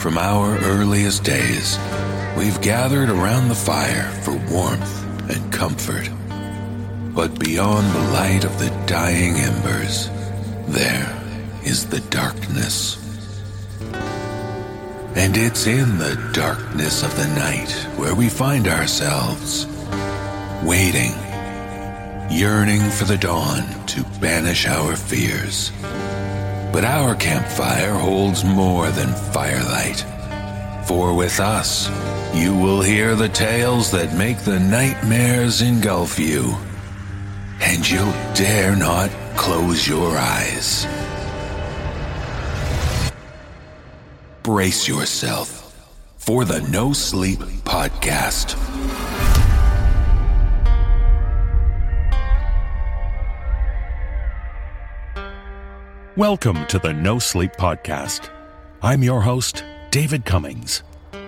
from our earliest days, we've gathered around the fire for warmth and comfort. But beyond the light of the dying embers, there is the darkness. And it's in the darkness of the night where we find ourselves, waiting, yearning for the dawn to banish our fears. But our campfire holds more than firelight. For with us, you will hear the tales that make the nightmares engulf you. And you'll dare not close your eyes. Brace yourself for the No Sleep Podcast. Welcome to the No Sleep Podcast. I'm your host, David Cummings.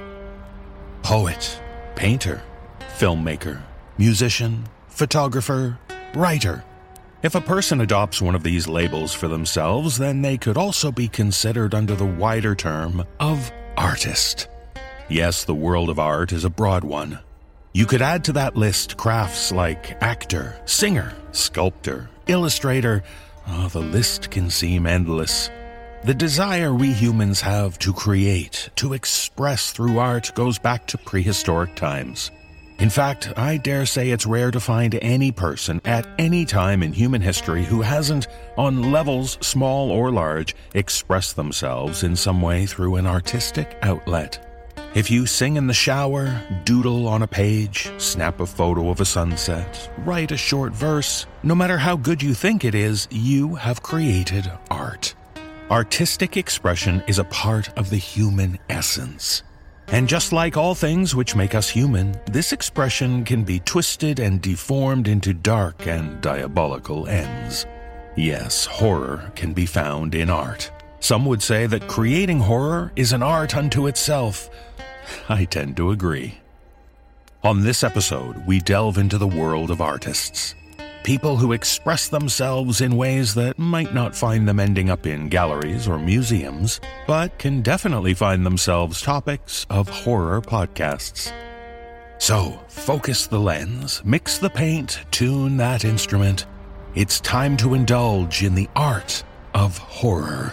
Poet, painter, filmmaker, musician, photographer, writer. If a person adopts one of these labels for themselves, then they could also be considered under the wider term of artist. Yes, the world of art is a broad one. You could add to that list crafts like actor, singer, sculptor, illustrator. The list can seem endless. The desire we humans have to create, to express through art, goes back to prehistoric times. In fact, I dare say it's rare to find any person at any time in human history who hasn't, on levels small or large, expressed themselves in some way through an artistic outlet. If you sing in the shower, doodle on a page, snap a photo of a sunset, write a short verse, no matter how good you think it is, you have created art. Artistic expression is a part of the human essence. And just like all things which make us human, this expression can be twisted and deformed into dark and diabolical ends. Yes, horror can be found in art. Some would say that creating horror is an art unto itself. I tend to agree. On this episode, we delve into the world of artists. People who express themselves in ways that might not find them ending up in galleries or museums, but can definitely find themselves topics of horror podcasts. So, focus the lens, mix the paint, tune that instrument. It's time to indulge in the art of horror.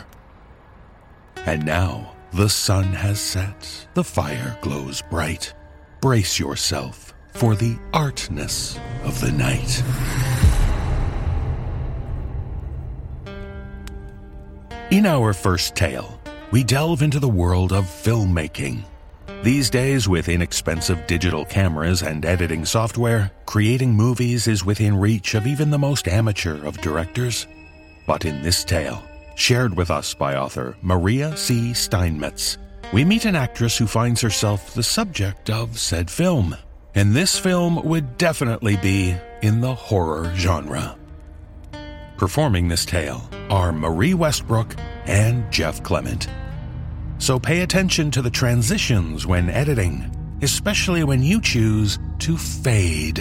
And now, the sun has set, the fire glows bright. Brace yourself for the artness of the night. In our first tale, we delve into the world of filmmaking. These days, with inexpensive digital cameras and editing software, creating movies is within reach of even the most amateur of directors. But in this tale, shared with us by author Maria C. Steinmetz, we meet an actress who finds herself the subject of said film. And this film would definitely be in the horror genre. Performing this tale are Marie Westbrook and Jeff Clement. So pay attention to the transitions when editing, especially when you choose to fade.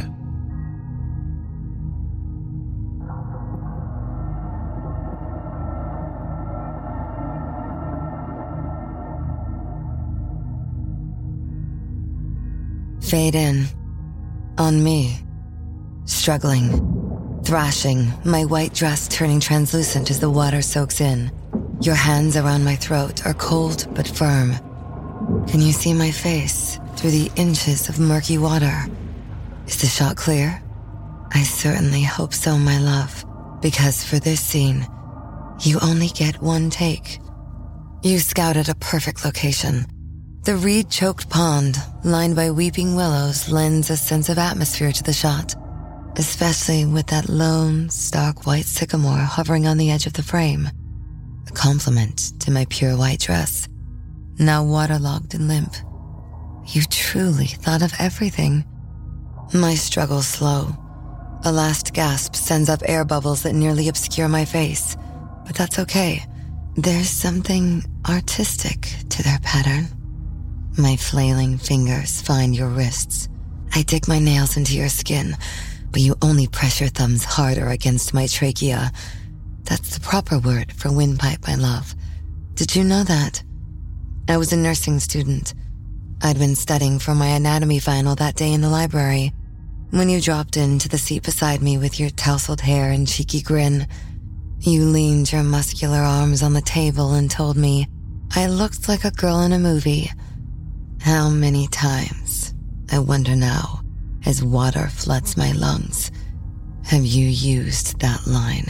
Fade in. On me. Struggling. Thrashing, my white dress turning translucent as the water soaks in. Your hands around my throat are cold but firm. Can you see my face through the inches of murky water? Is the shot clear? I certainly hope so, my love, because for this scene, you only get one take. You scouted a perfect location. The reed-choked pond, lined by weeping willows, lends a sense of atmosphere to the shot, especially with that lone, stark white sycamore hovering on the edge of the frame. A compliment to my pure white dress, now waterlogged and limp. You truly thought of everything. My struggle's slow. A last gasp sends up air bubbles that nearly obscure my face, but that's okay. There's something artistic to their pattern. My flailing fingers find your wrists. I dig my nails into your skin, but you only press your thumbs harder against my trachea. That's the proper word for windpipe, my love. Did you know that? I was a nursing student. I'd been studying for my anatomy final that day in the library when you dropped into the seat beside me with your tousled hair and cheeky grin. You leaned your muscular arms on the table and told me I looked like a girl in a movie. How many times, I wonder now, as water floods my lungs, have you used that line?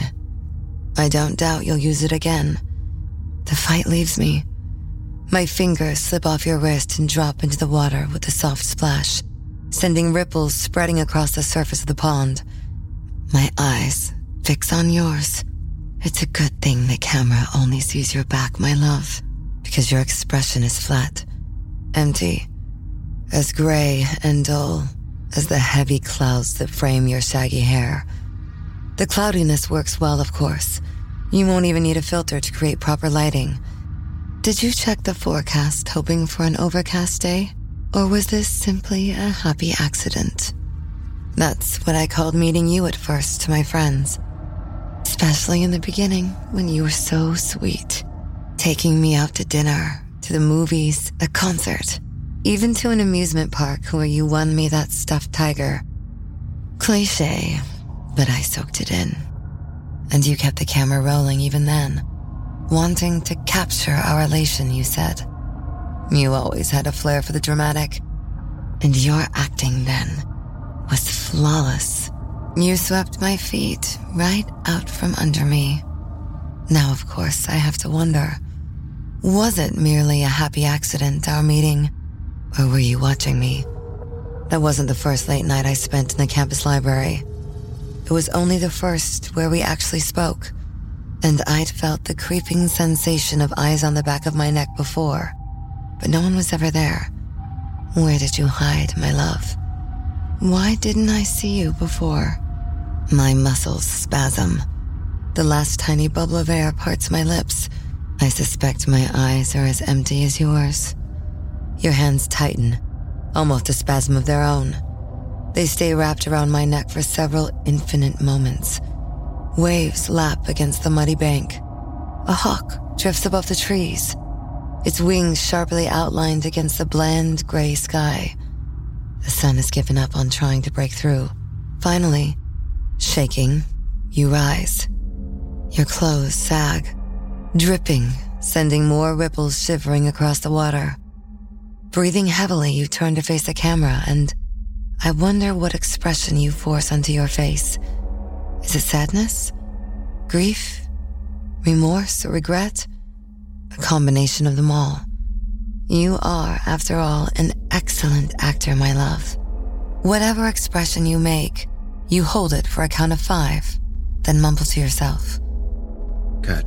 I don't doubt you'll use it again. The fight leaves me. My fingers slip off your wrist and drop into the water with a soft splash, sending ripples spreading across the surface of the pond. My eyes fix on yours. It's a good thing the camera only sees your back, my love, because your expression is flat, empty, as gray and dull as the heavy clouds that frame your shaggy hair. The cloudiness works well, of course. You won't even need a filter to create proper lighting. Did you check the forecast hoping for an overcast day? Or was this simply a happy accident? That's what I called meeting you at first to my friends. Especially in the beginning, when you were so sweet. Taking me out to dinner, to the movies, a concert, even to an amusement park where you won me that stuffed tiger. Cliché, but I soaked it in. And you kept the camera rolling even then, wanting to capture our elation, you said. You always had a flair for the dramatic, and your acting then was flawless. You swept my feet right out from under me. Now, of course, I have to wonder, was it merely a happy accident, our meeting, or were you watching me? That wasn't the first late night I spent in the campus library. It was only the first where we actually spoke, and I'd felt the creeping sensation of eyes on the back of my neck before, but no one was ever there. Where did you hide, my love? Why didn't I see you before? My muscles spasm. The last tiny bubble of air parts my lips. I suspect my eyes are as empty as yours. Your hands tighten, almost a spasm of their own. They stay wrapped around my neck for several infinite moments. Waves lap against the muddy bank. A hawk drifts above the trees, its wings sharply outlined against the bland gray sky. The sun has given up on trying to break through. Finally, shaking, you rise. Your clothes sag, dripping, sending more ripples shivering across the water. Breathing heavily, you turn to face the camera, and I wonder what expression you force onto your face. Is it sadness? Grief? Remorse or regret? A combination of them all. You are, after all, an excellent actor, my love. Whatever expression you make, you hold it for a count of 5, then mumble to yourself. Cut.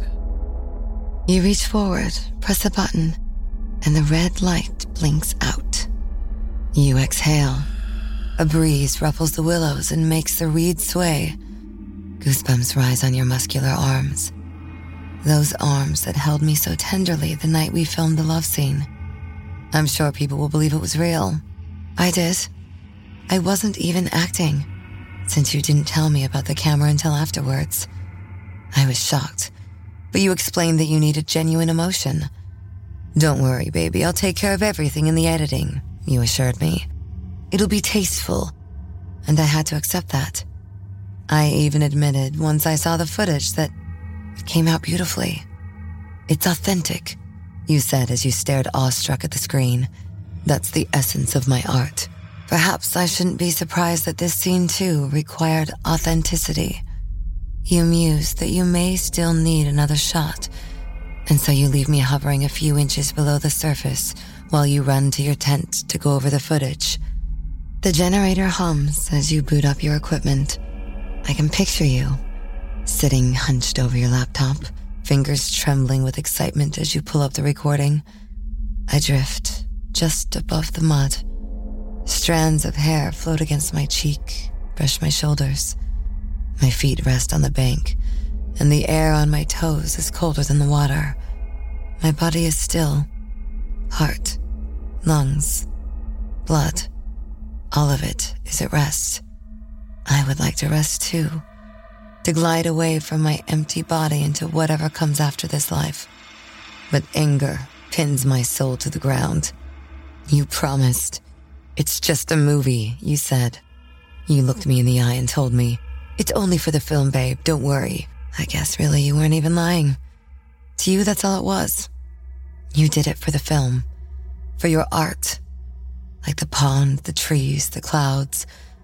You reach forward, press a button, and the red light blinks out. You exhale. A breeze ruffles the willows and makes the reeds sway. Goosebumps rise on your muscular arms. Those arms that held me so tenderly the night we filmed the love scene. I'm sure people will believe it was real. I did. I wasn't even acting, since you didn't tell me about the camera until afterwards. I was shocked, but you explained that you needed genuine emotion. Don't worry, baby, I'll take care of everything in the editing, you assured me. It'll be tasteful, and I had to accept that. I even admitted once I saw the footage that it came out beautifully. It's authentic, you said as you stared awestruck at the screen. That's the essence of my art. Perhaps I shouldn't be surprised that this scene too required authenticity. You mused that you may still need another shot, and so you leave me hovering a few inches below the surface while you run to your tent to go over the footage. The generator hums as you boot up your equipment. I can picture you, sitting hunched over your laptop, fingers trembling with excitement as you pull up the recording. I drift just above the mud. Strands of hair float against my cheek, brush my shoulders. My feet rest on the bank, and the air on my toes is colder than the water. My body is still. Heart, lungs, blood, all of it is at rest. I would like to rest too, to glide away from my empty body into whatever comes after this life. But anger pins my soul to the ground. You promised. It's just a movie, you said. You looked me in the eye and told me, it's only for the film, babe, don't worry. I guess really you weren't even lying. To you, that's all it was. You did it for the film, for your art. Like the pond, the trees, the clouds.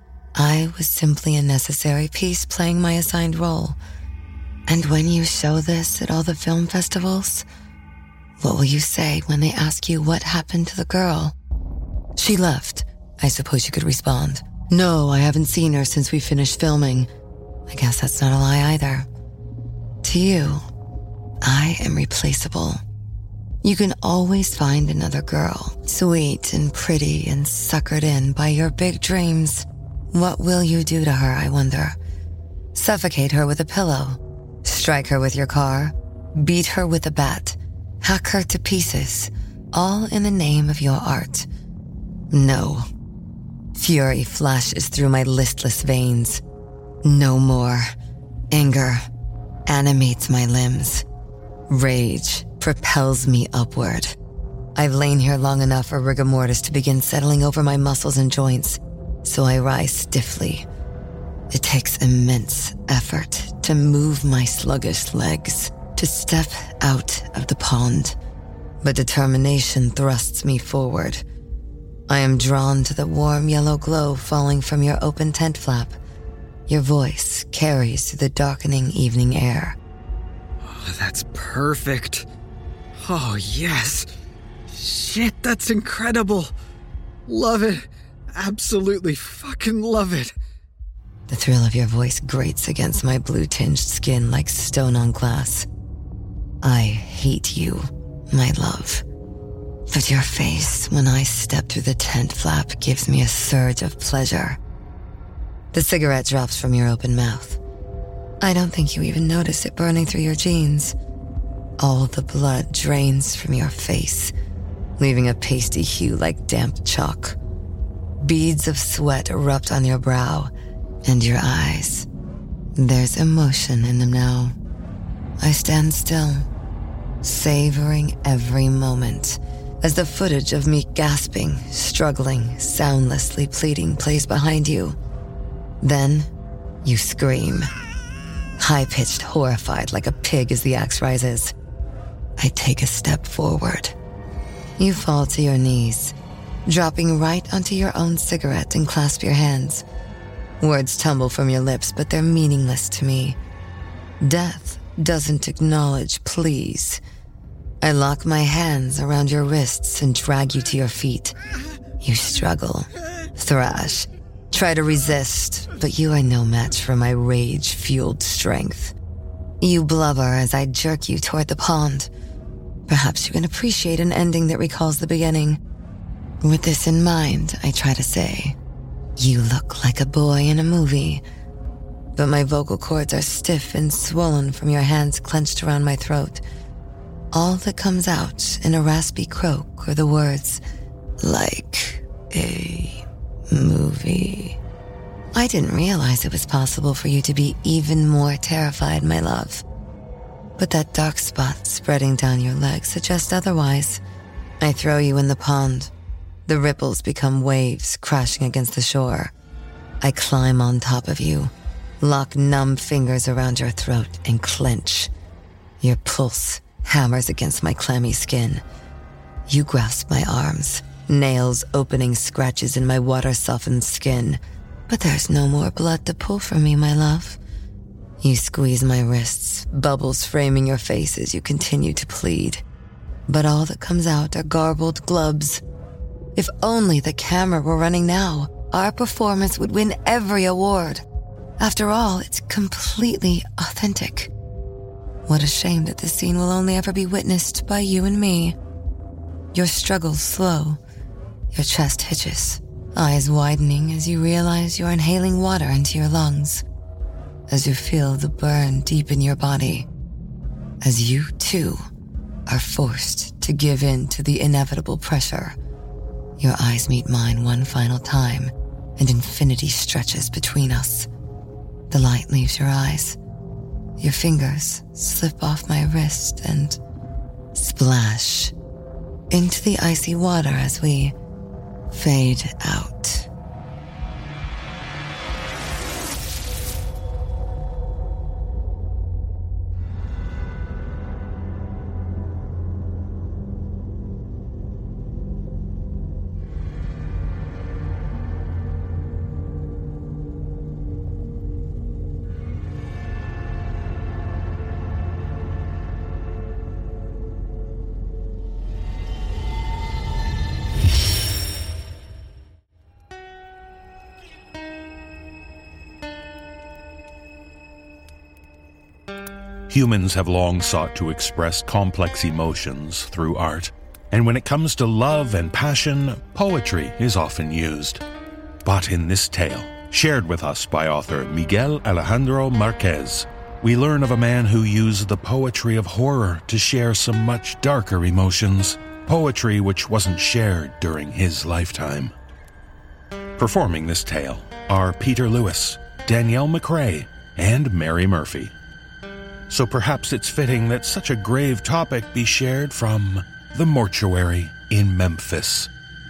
I was simply a necessary piece playing my assigned role. And when you show this at all the film festivals, what will you say when they ask you what happened to the girl? She left. I suppose you could respond. No, I haven't seen her since we finished filming. I guess that's not a lie either. To you, I am replaceable. You can always find another girl, sweet and pretty and suckered in by your big dreams. What will you do to her, I wonder? Suffocate her with a pillow? Strike her with your car? Beat her with a bat? Hack her to pieces? All in the name of your art? No. Fury flashes through my listless veins. No more. Anger animates my limbs. Rage propels me upward. I've lain here long enough for rigor mortis to begin settling over my muscles and joints, so I rise stiffly. It takes immense effort to move my sluggish legs, to step out of the pond, but determination thrusts me forward. I am drawn to the warm yellow glow falling from your open tent flap. Your voice carries through the darkening evening air. Oh, that's perfect. Oh, yes. Shit, that's incredible. Love it. Absolutely fucking love it. The thrill of your voice grates against my blue-tinged skin like stone on glass. I hate you, my love. But your face, when I step through the tent flap, gives me a surge of pleasure. The cigarette drops from your open mouth. I don't think you even notice it burning through your jeans. All the blood drains from your face, leaving a pasty hue like damp chalk. Beads of sweat erupt on your brow and your eyes. There's emotion in them now. I stand still, savoring every moment as the footage of me gasping, struggling, soundlessly pleading plays behind you. Then you scream, high-pitched, horrified like a pig as the axe rises. I take a step forward. You fall to your knees, dropping right onto your own cigarette and clasp your hands. Words tumble from your lips, but they're meaningless to me. Death doesn't acknowledge please. I lock my hands around your wrists and drag you to your feet. You struggle, thrash, try to resist, but you are no match for my rage-fueled strength. You blubber as I jerk you toward the pond. Perhaps you can appreciate an ending that recalls the beginning. With this in mind, I try to say, you look like a boy in a movie. But my vocal cords are stiff and swollen from your hands clenched around my throat. All that comes out in a raspy croak are the words, like a movie. I didn't realize it was possible for you to be even more terrified, my love. But that dark spot spreading down your leg suggests otherwise. I throw you in the pond. The ripples become waves crashing against the shore. I climb on top of you, lock numb fingers around your throat, and clench. Your pulse hammers against my clammy skin. You grasp my arms, nails opening scratches in my water-softened skin. But there's no more blood to pull from me, my love. You squeeze my wrists, bubbles framing your face as you continue to plead. But all that comes out are garbled glubs. If only the camera were running now, our performance would win every award. After all, it's completely authentic. What a shame that this scene will only ever be witnessed by you and me. Your struggles slow. Your chest hitches, eyes widening as you realize you're inhaling water into your lungs. As you feel the burn deep in your body. As you, too, are forced to give in to the inevitable pressure. Your eyes meet mine one final time, and infinity stretches between us. The light leaves your eyes. Your fingers slip off my wrist and splash. into the icy water as we fade out. Humans have long sought to express complex emotions through art, and when it comes to love and passion, poetry is often used. But in this tale, shared with us by author Miguel Alejandro Marquez, we learn of a man who used the poetry of horror to share some much darker emotions, poetry which wasn't shared during his lifetime. Performing this tale are Peter Lewis, Danielle McRae, and Mary Murphy. So perhaps it's fitting that such a grave topic be shared from the mortuary in Memphis.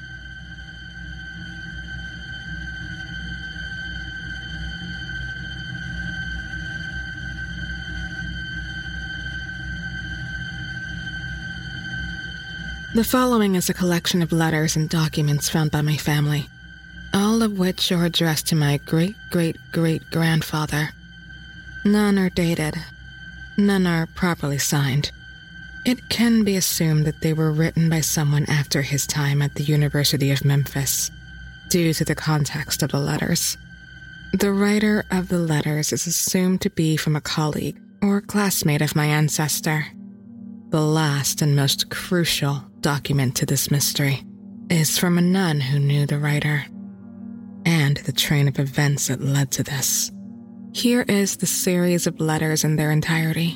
The following is a collection of letters and documents found by my family, all of which are addressed to my great-great-great-grandfather. None are dated. None are properly signed. It can be assumed that they were written by someone after his time at the University of Memphis, due to the context of the letters. The writer of the letters is assumed to be from a colleague or classmate of my ancestor. The last and most crucial document to this mystery is from a nun who knew the writer, and the train of events that led to this. Here is the series of letters in their entirety.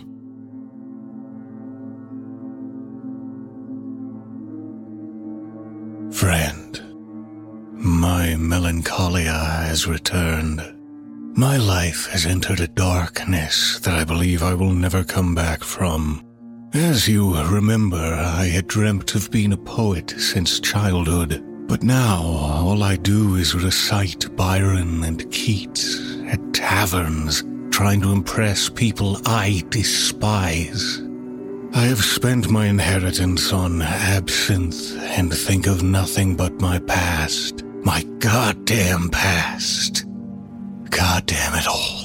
Friend, my melancholia has returned. My life has entered a darkness that I believe I will never come back from. As you remember, I had dreamt of being a poet since childhood, but now all I do is recite Byron and Keats at taverns, trying to impress people I despise. I have spent my inheritance on absinthe and think of nothing but my past. My goddamn past. Goddamn it all.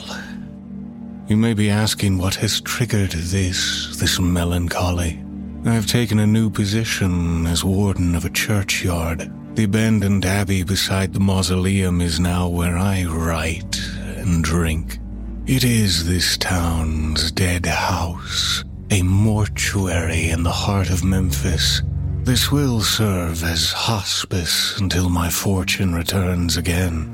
You may be asking what has triggered this melancholy. I have taken a new position as warden of a churchyard. The abandoned abbey beside the mausoleum is now where I write and drink. It is this town's dead house, a mortuary in the heart of Memphis. This will serve as hospice until my fortune returns again.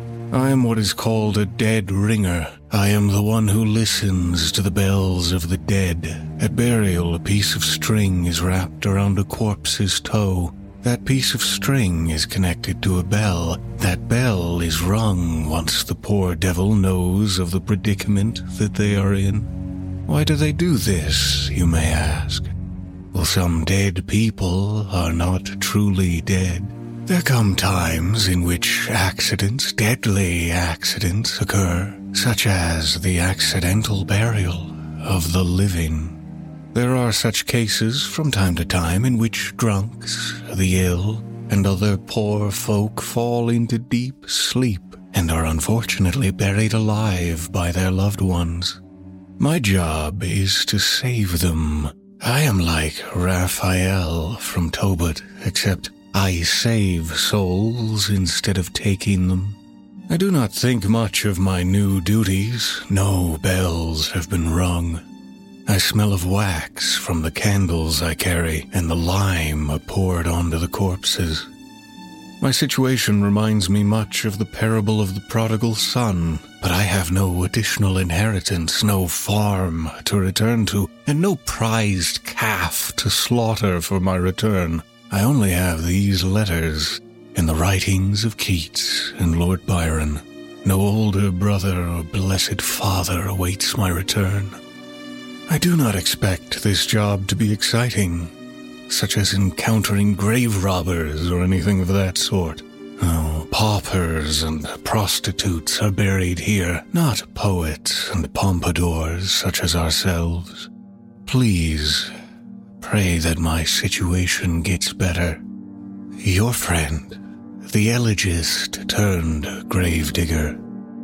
I am what is called a dead ringer. I am the one who listens to the bells of the dead. At burial, a piece of string is wrapped around a corpse's toe. That piece of string is connected to a bell. That bell is rung once the poor devil knows of the predicament that they are in. Why do they do this, you may ask? Well, some dead people are not truly dead. There come times in which accidents, deadly accidents, occur, such as the accidental burial of the living. There are such cases from time to time in which drunks, the ill, and other poor folk fall into deep sleep and are unfortunately buried alive by their loved ones. My job is to save them. I am like Raphael from Tobit, except I save souls instead of taking them. I do not think much of my new duties. No bells have been rung. I smell of wax from the candles I carry and the lime poured onto the corpses. My situation reminds me much of the parable of the prodigal son, but I have no additional inheritance, no farm to return to, and no prized calf to slaughter for my return. I only have these letters and the writings of Keats and Lord Byron. No older brother or blessed father awaits my return. I do not expect this job to be exciting. such as encountering grave robbers or anything of that sort. Oh, paupers and prostitutes are buried here, not poets and pompadours such as ourselves. Please, pray that my situation gets better. Your friend, the elegist turned gravedigger.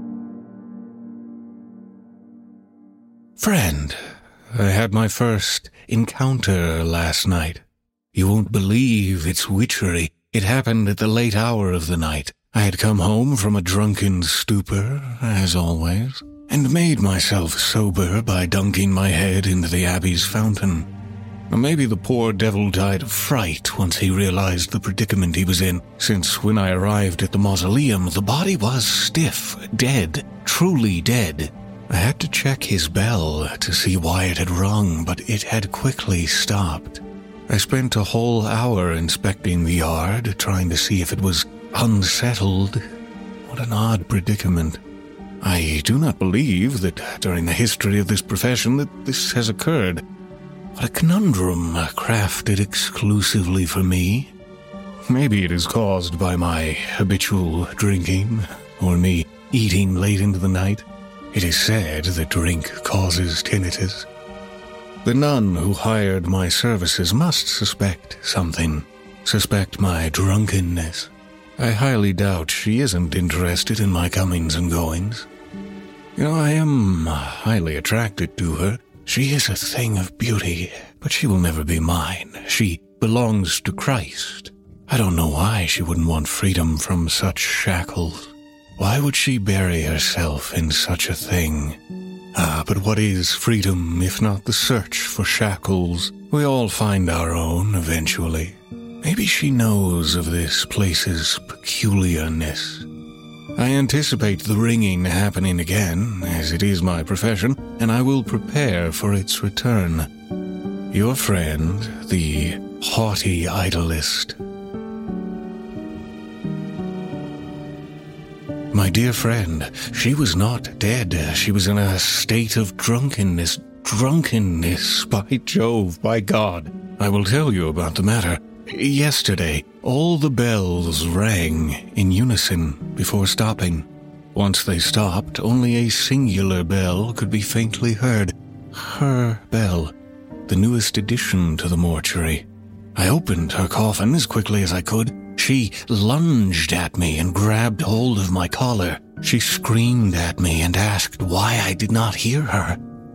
Friend, I had my first encounter last night. You won't believe its witchery. It happened at the late hour of the night. I had come home from a drunken stupor, as always, and made myself sober by dunking my head into the Abbey's fountain. Maybe the poor devil died of fright once he realized the predicament he was in, since when I arrived at the mausoleum, the body was stiff, dead, truly dead. I had to check his bell to see why it had rung, but it had quickly stopped. I spent a whole hour inspecting the yard, trying to see if it was unsettled. What an odd predicament. I do not believe that during the history of this profession that this has occurred. What a conundrum crafted exclusively for me. Maybe it is caused by my habitual drinking, or me eating late into the night. It is said that drink causes tinnitus. The nun who hired my services must suspect something, suspect my drunkenness. I highly doubt she isn't interested in my comings and goings. You know, I am highly attracted to her. She is a thing of beauty, but she will never be mine. She belongs to Christ. I don't know why she wouldn't want freedom from such shackles. Why would she bury herself in such a thing? But what is freedom if not the search for shackles? We all find our own eventually. Maybe she knows of this place's peculiarness. I anticipate the ringing happening again, as it is my profession, and I will prepare for its return. Your friend, the haughty idolist. My dear friend, she was not dead. She was in a state of drunkenness. Drunkenness, by Jove, by God. I will tell you about the matter. Yesterday, all the bells rang in unison before stopping. Once they stopped, only a singular bell could be faintly heard. Her bell, the newest addition to the mortuary. I opened her coffin as quickly as I could. She lunged at me and grabbed hold of my collar. She screamed at me and asked why I did not hear her.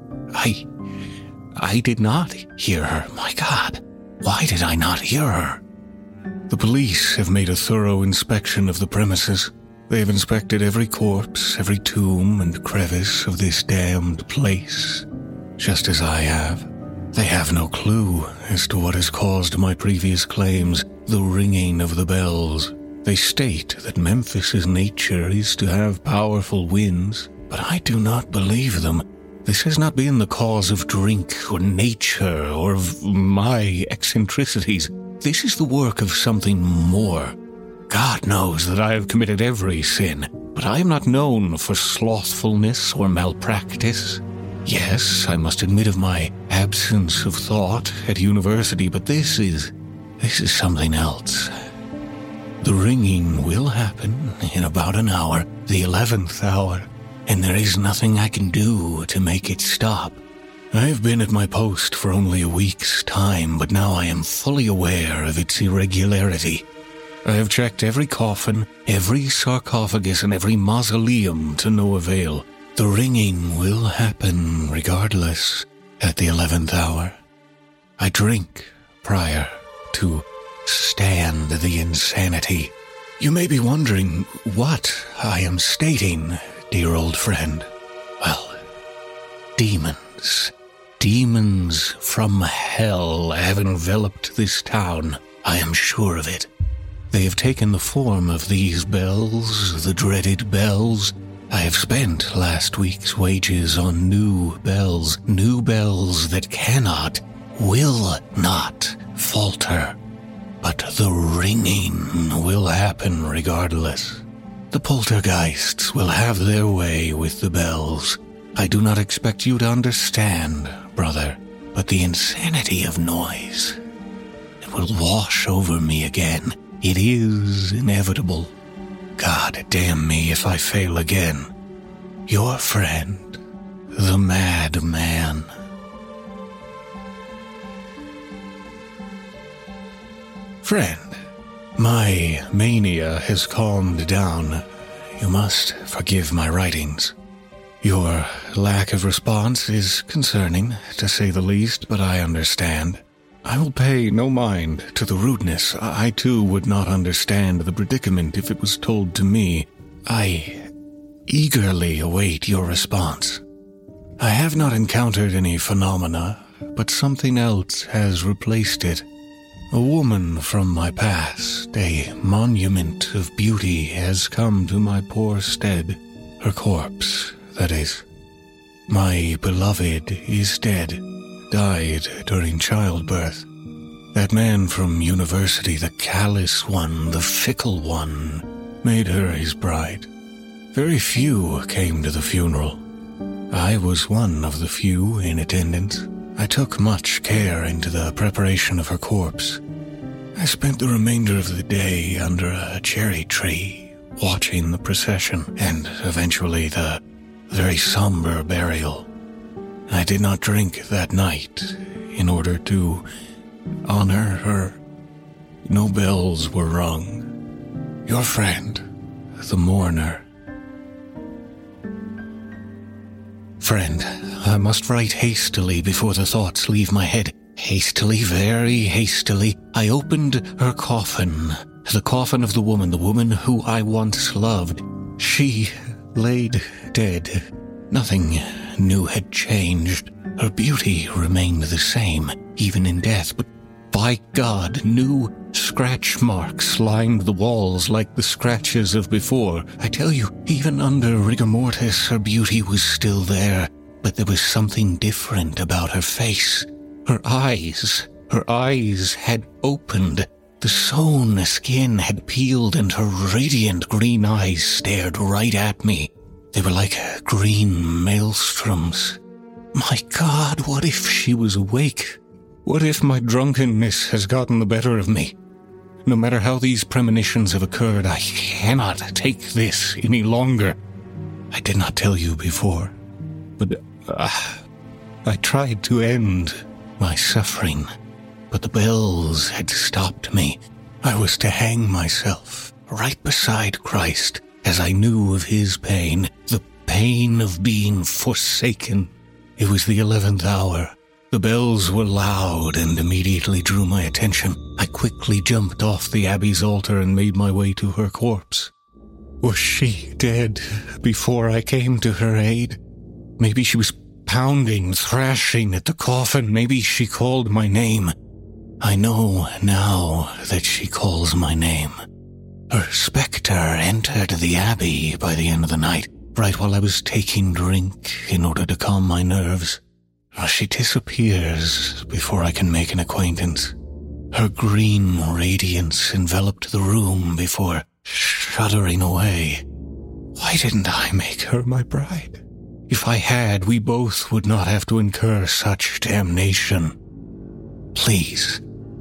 I did not hear her. My God, why did I not hear her? The police have made a thorough inspection of the premises. They have inspected every corpse, every tomb and crevice of this damned place, just as I have. They have no clue as to what has caused my previous claims, the ringing of the bells. They state that Memphis's nature is to have powerful winds, but I do not believe them. This has not been the cause of drink or nature or of my eccentricities. This is the work of something more. God knows that I have committed every sin, but I am not known for slothfulness or malpractice. Yes, I must admit of my absence of thought at university, but this is something else. The ringing will happen in about an hour, the 11th hour, and there is nothing I can do to make it stop. I have been at my post for only a week's time, but now I am fully aware of its irregularity. I have checked every coffin, every sarcophagus, and every mausoleum to no avail. The ringing will happen regardless at the 11th hour. I drink prior to stand the insanity. You may be wondering what I am stating, dear old friend. Well, demons. Demons from hell have enveloped this town. I am sure of it. They have taken the form of these bells, the dreaded bells. I have spent last week's wages on new bells that cannot, will not falter. But the ringing will happen regardless. The poltergeists will have their way with the bells. I do not expect you to understand, brother, but the insanity of noise. It will wash over me again. It is inevitable. God damn me if I fail again. Your friend, the Madman. Friend, my mania has calmed down. You must forgive my writings. Your lack of response is concerning, to say the least, but I understand. I will pay no mind to the rudeness. I too would not understand the predicament if it was told to me. I eagerly await your response. I have not encountered any phenomena, but something else has replaced it. A woman from my past, a monument of beauty, has come to my poor stead. Her corpse, that is. My beloved is dead, died during childbirth. That man from university, the callous one, the fickle one, made her his bride. Very few came to the funeral. I was one of the few in attendance. I took much care into the preparation of her corpse. I spent the remainder of the day under a cherry tree, watching the procession and eventually the very somber burial. I did not drink that night in order to honor her. No bells were rung. Your friend, the mourner. Friend, I must write hastily before the thoughts leave my head. Hastily, very hastily, I opened her coffin. The coffin of the woman who I once loved. She laid dead. Nothing new had changed. Her beauty remained the same, even in death, but by God, new scratch marks lined the walls like the scratches of before. I tell you, even under rigor mortis, her beauty was still there, but there was something different about her face. Her eyes had opened. The sewn skin had peeled and her radiant green eyes stared right at me. They were like green maelstroms. My God, what if she was awake? What if my drunkenness has gotten the better of me? No matter how these premonitions have occurred, I cannot take this any longer. I did not tell you before, but I tried to end my suffering, but the bells had stopped me. I was to hang myself right beside Christ as I knew of his pain, the pain of being forsaken. It was the 11th hour. The bells were loud and immediately drew my attention. I quickly jumped off the abbey's altar and made my way to her corpse. Was she dead before I came to her aid? Maybe she was pounding, thrashing at the coffin. Maybe she called my name. I know now that she calls my name. Her spectre entered the abbey by the end of the night, right while I was taking drink in order to calm my nerves. She disappears before I can make an acquaintance. Her green radiance enveloped the room before shuddering away. Why didn't I make her my bride? If I had, we both would not have to incur such damnation. Please,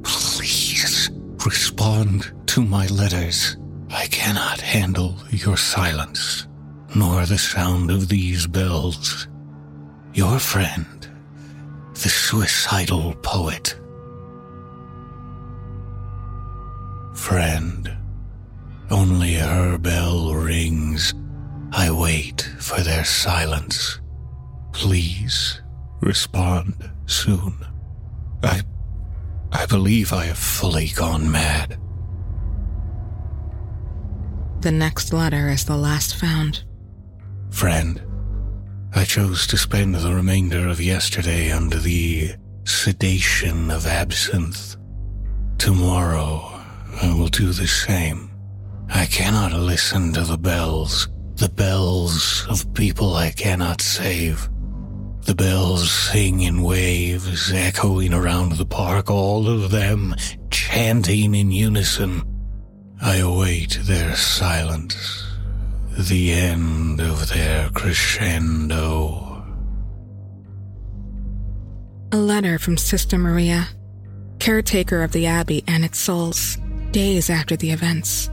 respond to my letters. I cannot handle your silence, nor the sound of these bells. Your friend, the suicidal poet. Friend, only her bell rings. I wait for their silence. Please respond soon. I believe I have fully gone mad. The next letter is the last found. Friend, I chose to spend the remainder of yesterday under the sedation of absinthe. Tomorrow, I will do the same. I cannot listen to the bells of people I cannot save. The bells sing in waves, echoing around the park, all of them chanting in unison. I await their silence, the end of their crescendo. A letter from Sister Maria. caretaker of the Abbey and its souls, days after the events.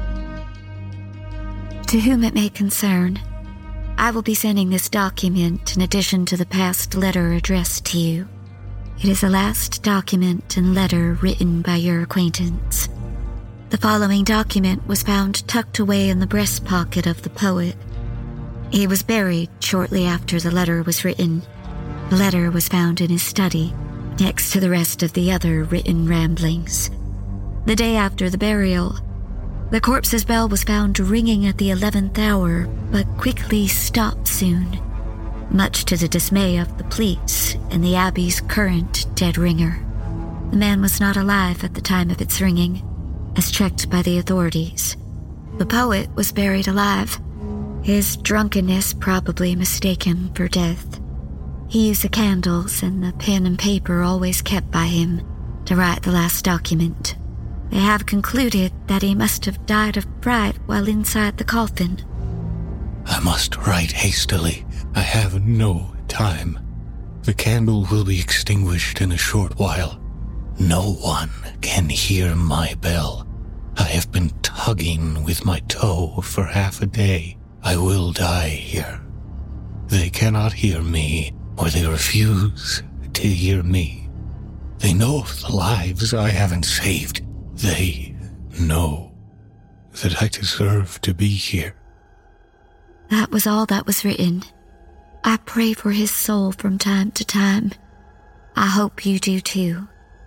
To whom it may concern, I will be sending this document in addition to the past letter addressed to you. It is the last document and letter written by your acquaintance. The following document was found tucked away in the breast pocket of the poet. He was buried shortly after the letter was written. The letter was found in his study, next to the rest of the other written ramblings. The day after the burial, the corpse's bell was found ringing at the 11th hour, but quickly stopped soon, much to the dismay of the police and the Abbey's current dead ringer. The man was not alive at the time of its ringing, as checked by the authorities. The poet was buried alive, his drunkenness probably mistaken for death. He used the candles and the pen and paper always kept by him to write the last document. They have concluded that he must have died of fright while inside the coffin. I must write hastily. I have no time. The candle will be extinguished in a short while. No one can hear my bell. I have been tugging with my toe for half a day. I will die here. They cannot hear me, or they refuse to hear me. They know of the lives I haven't saved. They know that I deserve to be here. That was all that was written. I pray for his soul from time to time. I hope you do too.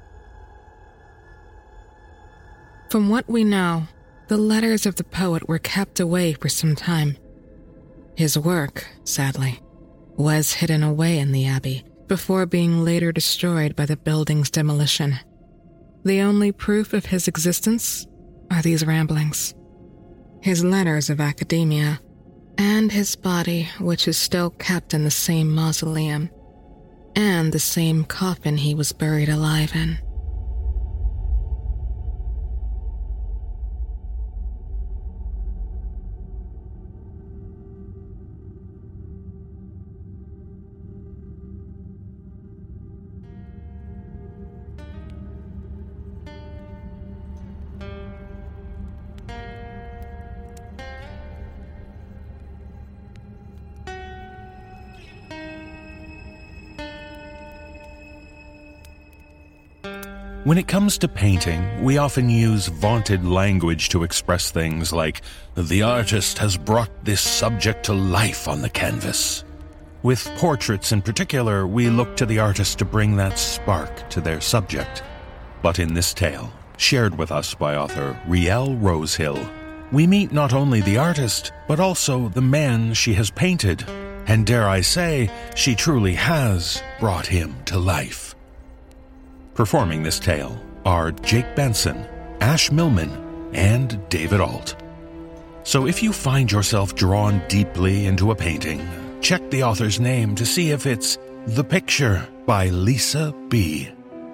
From what we know, the letters of the poet were kept away for some time. His work, sadly, was hidden away in the Abbey before being later destroyed by the building's demolition. The only proof of his existence are these ramblings, his letters of academia, and his body, which is still kept in the same mausoleum, and the same coffin he was buried alive in. When it comes to painting, we often use vaunted language to express things like, "The artist has brought this subject to life on the canvas." With portraits in particular, we look to the artist to bring that spark to their subject. But in this tale, shared with us by author Rielle Rosehill, we meet not only the artist, but also the man she has painted, and dare I say, she truly has brought him to life. Performing this tale are Jake Benson, Ash Millman, and David Alt. So if you find yourself drawn deeply into a painting, check the author's name to see if it's The Picture by Lisa B.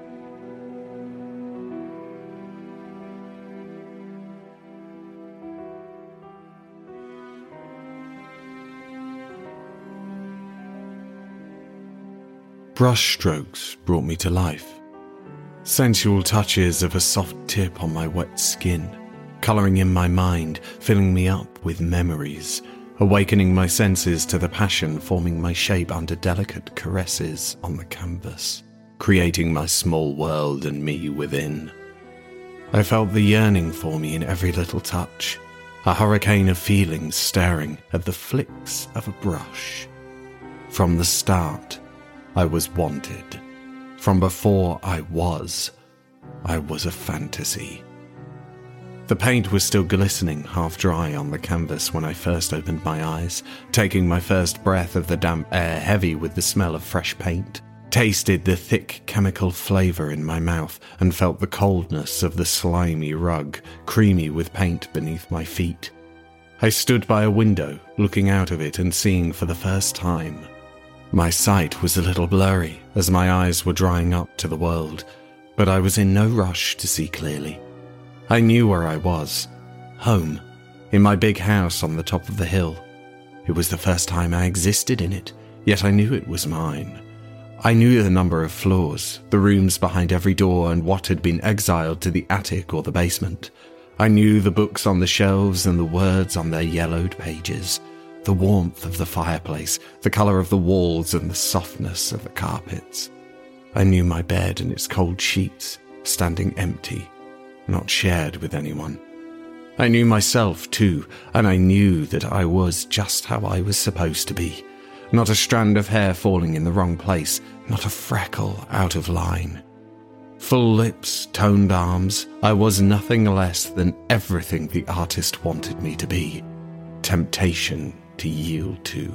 Brushstrokes brought me to life. Sensual touches of a soft tip on my wet skin, colouring in my mind, filling me up with memories, awakening my senses to the passion forming my shape under delicate caresses on the canvas, creating my small world and me within. I felt the yearning for me in every little touch, a hurricane of feelings staring at the flicks of a brush. From the start, I was wanted. From before I was a fantasy. The paint was still glistening, half dry on the canvas when I first opened my eyes, taking my first breath of the damp air heavy with the smell of fresh paint, tasted the thick chemical flavour in my mouth and felt the coldness of the slimy rug, creamy with paint beneath my feet. I stood by a window, looking out of it and seeing for the first time. My sight was a little blurry as my eyes were drying up to the world, but I was in no rush to see clearly. I knew where I was, home, in my big house on the top of the hill. It was the first time I existed in it, yet I knew it was mine. I knew the number of floors, the rooms behind every door, and what had been exiled to the attic or the basement. I knew the books on the shelves and the words on their yellowed pages, the warmth of the fireplace, the colour of the walls and the softness of the carpets. I knew my bed and its cold sheets, standing empty, not shared with anyone. I knew myself too, and I knew that I was just how I was supposed to be. Not a strand of hair falling in the wrong place, not a freckle out of line. Full lips, toned arms, I was nothing less than everything the artist wanted me to be. Temptation to yield to.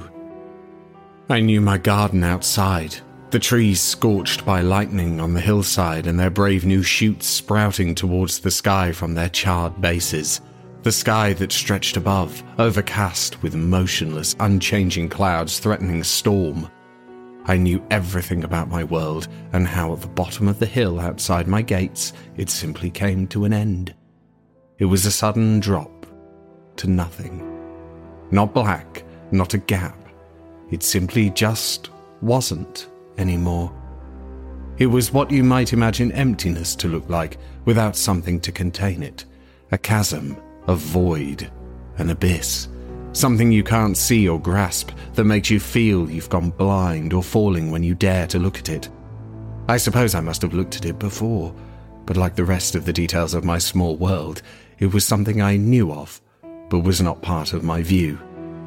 I knew my garden outside, the trees scorched by lightning on the hillside and their brave new shoots sprouting towards the sky from their charred bases. The sky that stretched above, overcast with motionless, unchanging clouds threatening storm. I knew everything about my world and how at the bottom of the hill outside my gates it simply came to an end. It was a sudden drop to nothing. Not black, not a gap. It simply just wasn't anymore. It was what you might imagine emptiness to look like without something to contain it. A chasm, a void, an abyss. Something you can't see or grasp that makes you feel you've gone blind or falling when you dare to look at it. I suppose I must have looked at it before, but like the rest of the details of my small world, it was something I knew of, but was not part of my view.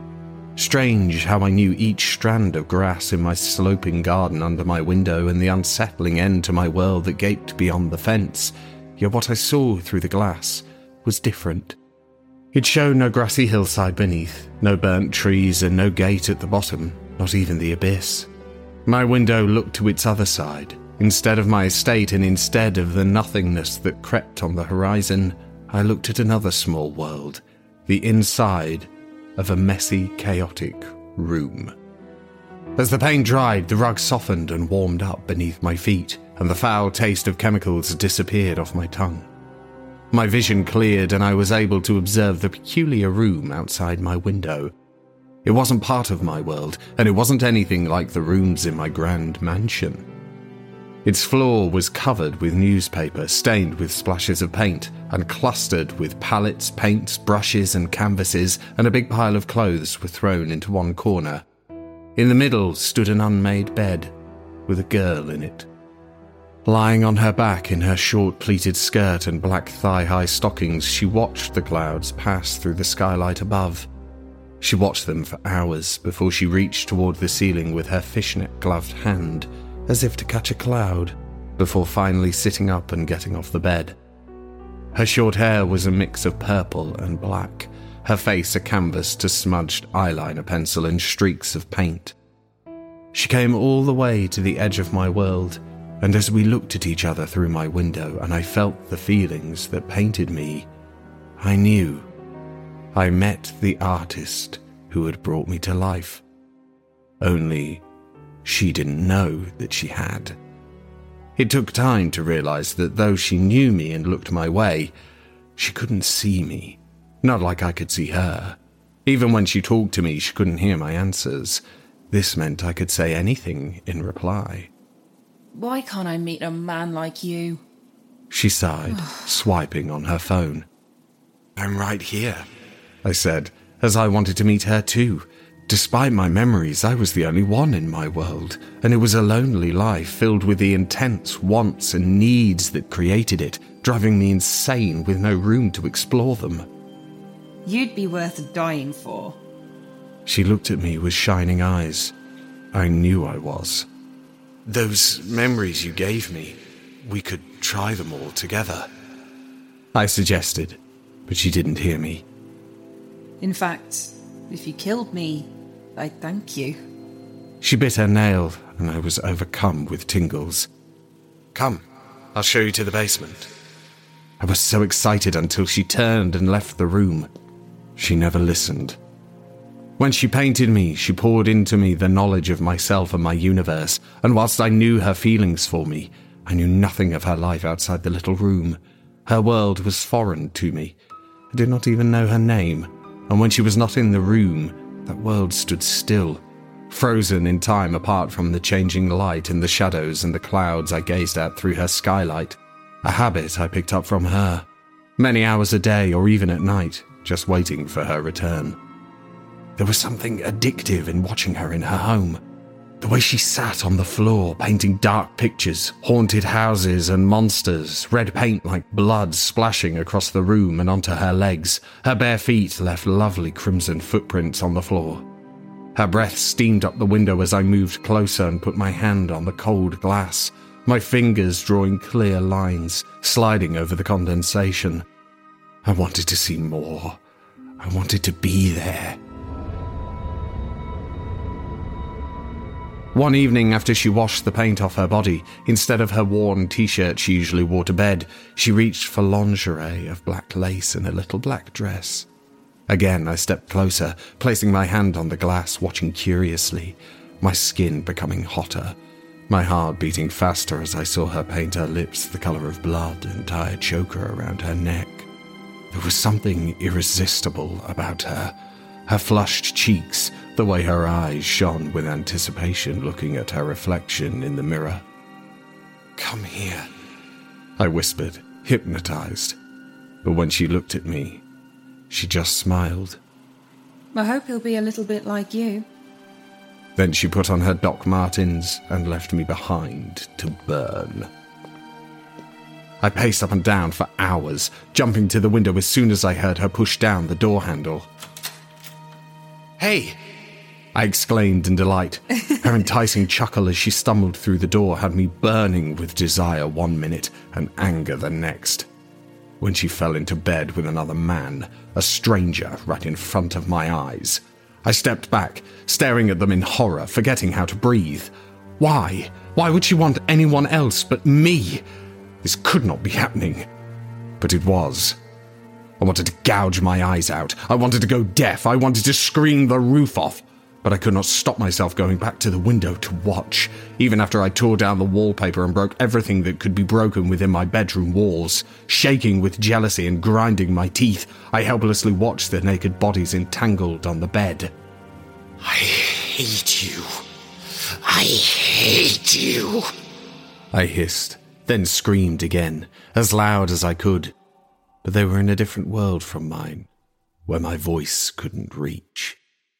Strange how I knew each strand of grass in my sloping garden under my window and the unsettling end to my world that gaped beyond the fence, yet what I saw through the glass was different. It showed no grassy hillside beneath, no burnt trees and no gate at the bottom, not even the abyss. My window looked to its other side. Instead of my estate and instead of the nothingness that crept on the horizon, I looked at another small world, the inside of a messy, chaotic room. As the paint dried, the rug softened and warmed up beneath my feet, and the foul taste of chemicals disappeared off my tongue. My vision cleared and I was able to observe the peculiar room outside my window. It wasn't part of my world, and it wasn't anything like the rooms in my grand mansion. Its floor was covered with newspaper, stained with splashes of paint, and clustered with palettes, paints, brushes and canvases, and a big pile of clothes were thrown into one corner. In the middle stood an unmade bed, with a girl in it. Lying on her back in her short pleated skirt and black thigh-high stockings, she watched the clouds pass through the skylight above. She watched them for hours before she reached toward the ceiling with her fishnet-gloved hand, as if to catch a cloud, before finally sitting up and getting off the bed. Her short hair was a mix of purple and black, her face a canvas to smudged eyeliner pencil and streaks of paint. She came all the way to the edge of my world, and as we looked at each other through my window and I felt the feelings that painted me, I knew I met the artist who had brought me to life. Only she didn't know that she had. It took time to realize that though she knew me and looked my way, she couldn't see me, not like I could see her. Even when she talked to me, she couldn't hear my answers. This meant I could say anything in reply. Why can't I meet a man like you? She sighed, swiping on her phone. I'm right here, I said, as I wanted to meet her too. Despite my memories, I was the only one in my world, and it was a lonely life filled with the intense wants and needs that created it, driving me insane with no room to explore them. You'd be worth dying for. She looked at me with shining eyes. I knew I was. Those memories you gave me, we could try them all together, I suggested, but she didn't hear me. In fact, if you killed me, I'd thank you. She bit her nail, and I was overcome with tingles. Come, I'll show you to the basement. I was so excited until she turned and left the room. She never listened. When she painted me, she poured into me the knowledge of myself and my universe, and whilst I knew her feelings for me, I knew nothing of her life outside the little room. Her world was foreign to me. I did not even know her name, and when she was not in the room, that world stood still, frozen in time apart from the changing light and the shadows and the clouds I gazed at through her skylight, a habit I picked up from her, many hours a day or even at night, just waiting for her return. There was something addictive in watching her in her home. The way she sat on the floor, painting dark pictures, haunted houses and monsters, red paint like blood splashing across the room and onto her legs. Her bare feet left lovely crimson footprints on the floor. Her breath steamed up the window as I moved closer and put my hand on the cold glass, my fingers drawing clear lines, sliding over the condensation. I wanted to see more. I wanted to be there. One evening after she washed the paint off her body, instead of her worn t-shirt she usually wore to bed, she reached for lingerie of black lace and a little black dress. Again, I stepped closer, placing my hand on the glass, watching curiously, my skin becoming hotter, my heart beating faster as I saw her paint her lips the colour of blood and tie a choker around her neck. There was something irresistible about her. Her flushed cheeks, the way her eyes shone with anticipation looking at her reflection in the mirror. "Come here," I whispered, hypnotized. But when she looked at me, she just smiled. I hope he'll be a little bit like you. Then she put on her Doc Martens and left me behind to burn. I paced up and down for hours, jumping to the window as soon as I heard her push down the door handle. "Hey!" I exclaimed in delight. Her enticing chuckle as she stumbled through the door had me burning with desire one minute and anger the next. When she fell into bed with another man, a stranger right in front of my eyes, I stepped back, staring at them in horror, forgetting how to breathe. Why? Why would she want anyone else but me? This could not be happening. But it was. I wanted to gouge my eyes out. I wanted to go deaf. I wanted to scream the roof off. But I could not stop myself going back to the window to watch, even after I tore down the wallpaper and broke everything that could be broken within my bedroom walls. Shaking with jealousy and grinding my teeth, I helplessly watched the naked bodies entangled on the bed. "I hate you. I hate you," I hissed, then screamed again, as loud as I could. But they were in a different world from mine, where my voice couldn't reach.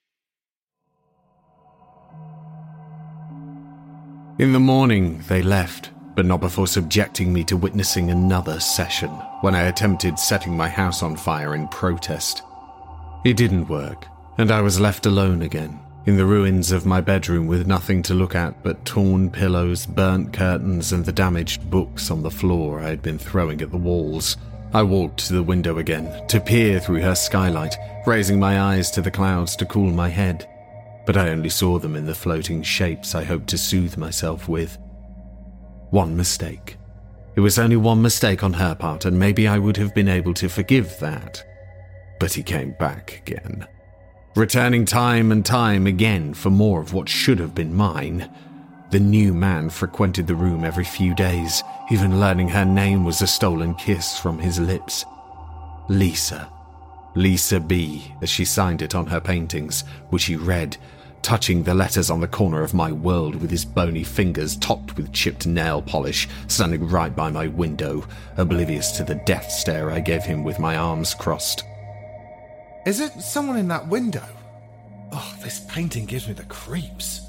In the morning, they left, but not before subjecting me to witnessing another session when I attempted setting my house on fire in protest. It didn't work, and I was left alone again, in the ruins of my bedroom with nothing to look at but torn pillows, burnt curtains, and the damaged books on the floor I had been throwing at the walls. I walked to the window again, to peer through her skylight, raising my eyes to the clouds to cool my head. But I only saw them in the floating shapes I hoped to soothe myself with. One mistake. It was only one mistake on her part, and maybe I would have been able to forgive that. But he came back again, returning time and time again for more of what should have been mine. The new man frequented the room every few days, even learning her name was a stolen kiss from his lips. Lisa. Lisa B, as she signed it on her paintings, which he read, touching the letters on the corner of my world with his bony fingers topped with chipped nail polish, standing right by my window, oblivious to the death stare I gave him with my arms crossed. "Is it someone in that window? Oh, this painting gives me the creeps."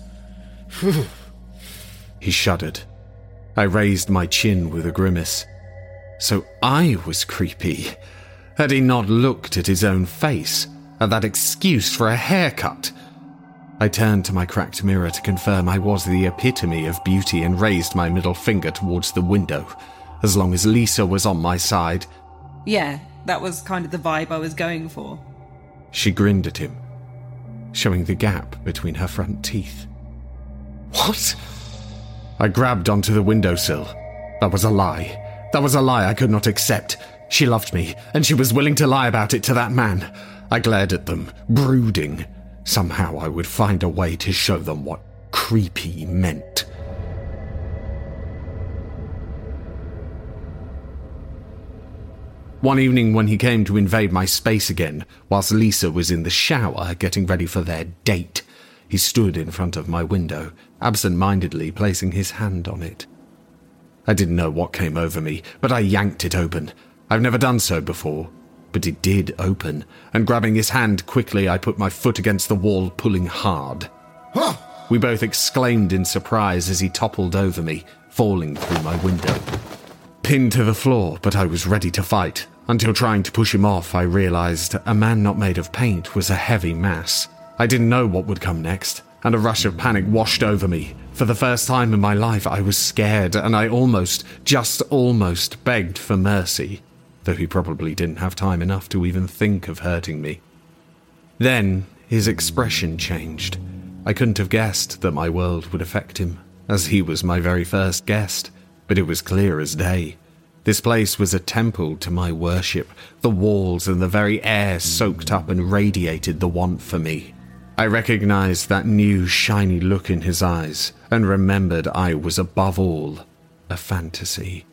He shuddered. I raised my chin with a grimace. So I was creepy. Had he not looked at his own face, at that excuse for a haircut? I turned to my cracked mirror to confirm I was the epitome of beauty and raised my middle finger towards the window. As long as Lisa was on my side. Yeah, that was kind of the vibe I was going for. She grinned at him, showing the gap between her front teeth. What? I grabbed onto the windowsill. That was a lie. That was a lie I could not accept. She loved me, and she was willing to lie about it to that man. I glared at them, brooding. Somehow I would find a way to show them what creepy meant. One evening when he came to invade my space again, whilst Lisa was in the shower getting ready for their date, He stood in front of my window, absent-mindedly placing his hand on it. I didn't know what came over me, but I yanked it open. I've never done so before, but it did open, and grabbing his hand quickly, I put my foot against the wall, pulling hard. Huh! We both exclaimed in surprise as he toppled over me, falling through my window. Pinned to the floor, but I was ready to fight. Until trying to push him off, I realized a man not made of paint was a heavy mass. I didn't know what would come next, and a rush of panic washed over me. For the first time in my life, I was scared, and I just almost begged for mercy, though he probably didn't have time enough to even think of hurting me. Then, his expression changed. I couldn't have guessed that my world would affect him, as he was my very first guest, but it was clear as day. This place was a temple to my worship. The walls and the very air soaked up and radiated the want for me. I recognized that new, shiny look in his eyes, and remembered I was above all a fantasy.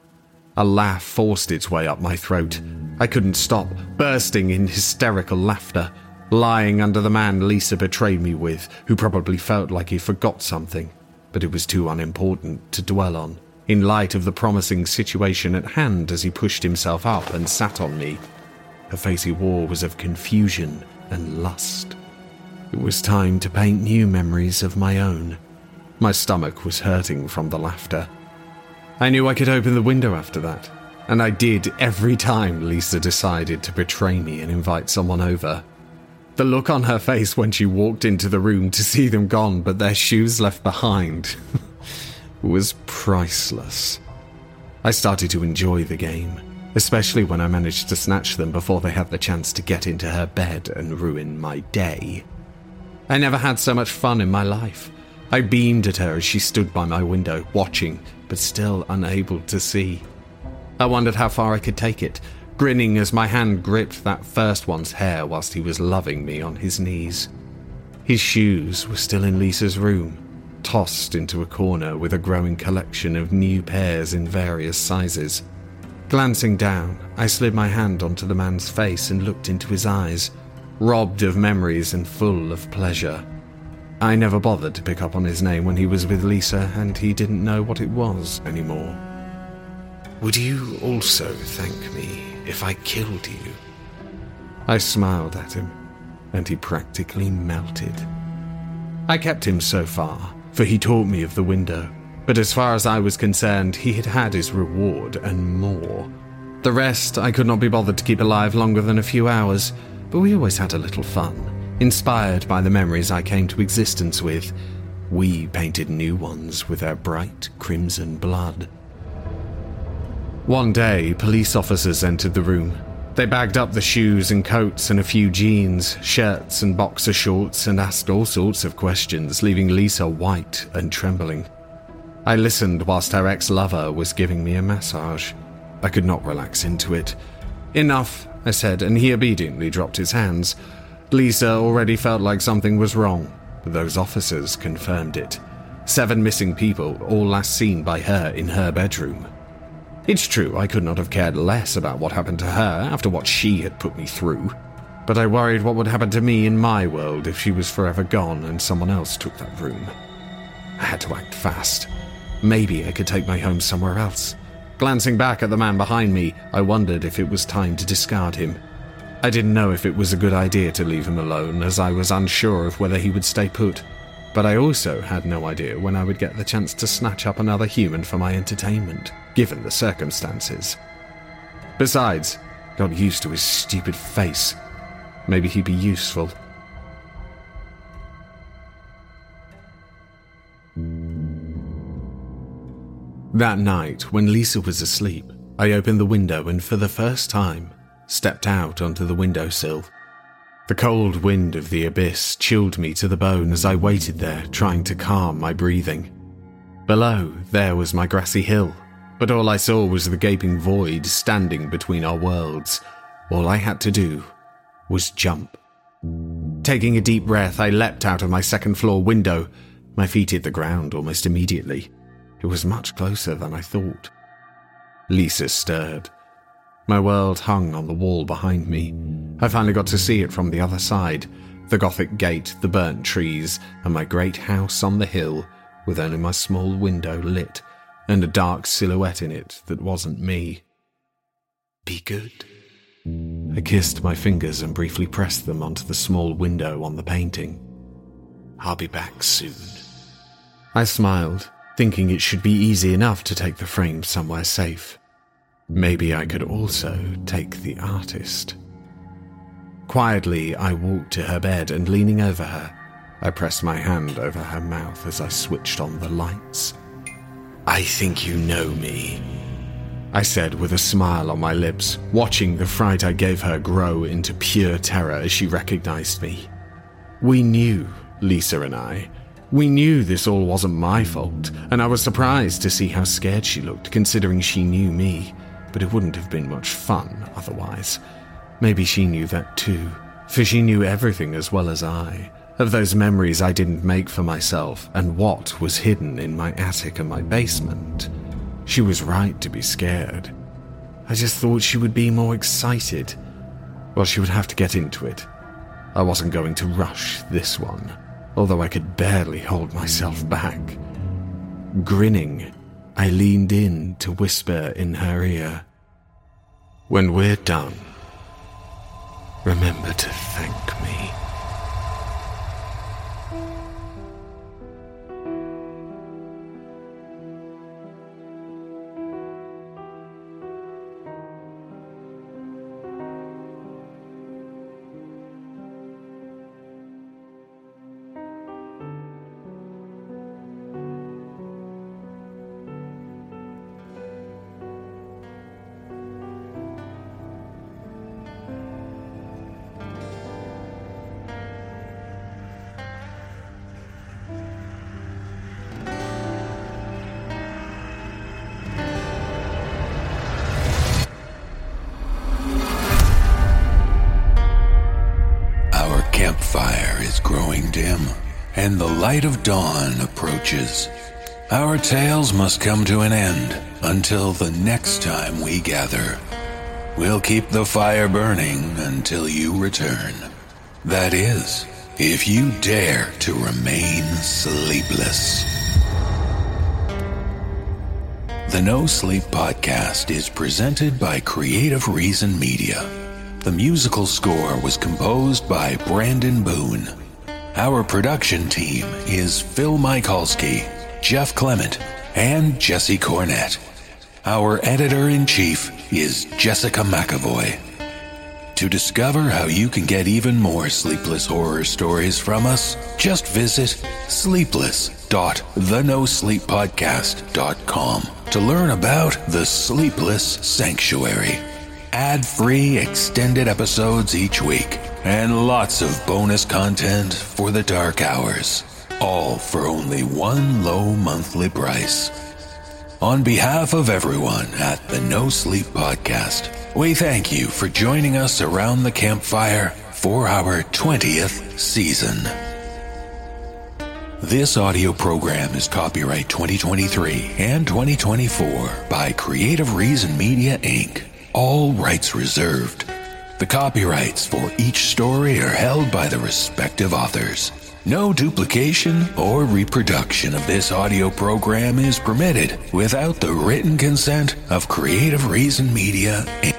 A laugh forced its way up my throat. I couldn't stop, bursting in hysterical laughter, lying under the man Lisa betrayed me with, who probably felt like he forgot something, but it was too unimportant to dwell on, in light of the promising situation at hand as he pushed himself up and sat on me. The face he wore was of confusion and lust. It was time to paint new memories of my own. My stomach was hurting from the laughter. I knew I could open the window after that, and I did every time Lisa decided to betray me and invite someone over. The look on her face when she walked into the room to see them gone but their shoes left behind was priceless. I started to enjoy the game, especially when I managed to snatch them before they had the chance to get into her bed and ruin my day. I never had so much fun in my life. I beamed at her as she stood by my window, watching, but still unable to see. I wondered how far I could take it, grinning as my hand gripped that first one's hair whilst he was loving me on his knees. His shoes were still in Lisa's room, tossed into a corner with a growing collection of new pairs in various sizes. Glancing down, I slid my hand onto the man's face and looked into his eyes, robbed of memories and full of pleasure. I never bothered to pick up on his name when he was with Lisa, and he didn't know what it was anymore. "Would you also thank me if I killed you?" I smiled at him, and he practically melted. I kept him so far, for he taught me of the window, but as far as I was concerned, he had had his reward and more. The rest I could not be bothered to keep alive longer than a few hours, but we always had a little fun, inspired by the memories I came to existence with. We painted new ones with our bright crimson blood. One day, police officers entered the room. They bagged up the shoes and coats and a few jeans, shirts and boxer shorts and asked all sorts of questions, leaving Lisa white and trembling. I listened whilst her ex-lover was giving me a massage. I could not relax into it. "Enough," I said, and he obediently dropped his hands. Lisa already felt like something was wrong. Those officers confirmed it. 7 missing people, all last seen by her in her bedroom. It's true, I could not have cared less about what happened to her after what she had put me through, but I worried what would happen to me in my world if she was forever gone and someone else took that room. I had to act fast. Maybe I could take my home somewhere else. Glancing back at the man behind me, I wondered if it was time to discard him. I didn't know if it was a good idea to leave him alone, as I was unsure of whether he would stay put, but I also had no idea when I would get the chance to snatch up another human for my entertainment, given the circumstances. Besides, got used to his stupid face. Maybe he'd be useful. That night, when Lisa was asleep, I opened the window and for the first time, stepped out onto the windowsill. The cold wind of the abyss chilled me to the bone as I waited there, trying to calm my breathing. Below, there was my grassy hill, but all I saw was the gaping void standing between our worlds. All I had to do was jump. Taking a deep breath, I leapt out of my second-floor window. My feet hit the ground almost immediately. It was much closer than I thought. Lisa stirred. My world hung on the wall behind me. I finally got to see it from the other side. The Gothic gate, the burnt trees, and my great house on the hill, with only my small window lit, and a dark silhouette in it that wasn't me. Be good. I kissed my fingers and briefly pressed them onto the small window on the painting. I'll be back soon. I smiled, thinking it should be easy enough to take the frame somewhere safe. Maybe I could also take the artist. Quietly, I walked to her bed and, leaning over her, I pressed my hand over her mouth as I switched on the lights. I think you know me, I said with a smile on my lips, watching the fright I gave her grow into pure terror as she recognized me. We knew, Lisa and I. We knew this all wasn't my fault, and I was surprised to see how scared she looked, considering she knew me, but it wouldn't have been much fun otherwise. Maybe she knew that too, for she knew everything as well as I, of those memories I didn't make for myself and what was hidden in my attic and my basement. She was right to be scared. I just thought she would be more excited. Well, she would have to get into it. I wasn't going to rush this one, although I could barely hold myself back. Grinning, I leaned in to whisper in her ear, "When we're done, remember to thank me." Campfire is growing dim, and the light of dawn approaches. Our tales must come to an end until the next time we gather. We'll keep the fire burning until you return. That is, if you dare to remain sleepless. The No Sleep Podcast is presented by Creative Reason Media. The musical score was composed by Brandon Boone. Our production team is Phil Michalski, Jeff Clement, and Jesse Cornett. Our editor-in-chief is Jessica McAvoy. To discover how you can get even more sleepless horror stories from us, just visit sleepless.thenosleeppodcast.com to learn about the Sleepless Sanctuary. Ad-free extended episodes each week, and lots of bonus content for the dark hours, all for only one low monthly price. On behalf of everyone at the No Sleep Podcast, we thank you for joining us around the campfire for our 20th season. This audio program is copyright 2023 and 2024 by Creative Reason Media, Inc., all rights reserved. The copyrights for each story are held by the respective authors. No duplication or reproduction of this audio program is permitted without the written consent of Creative Reason Media, Inc.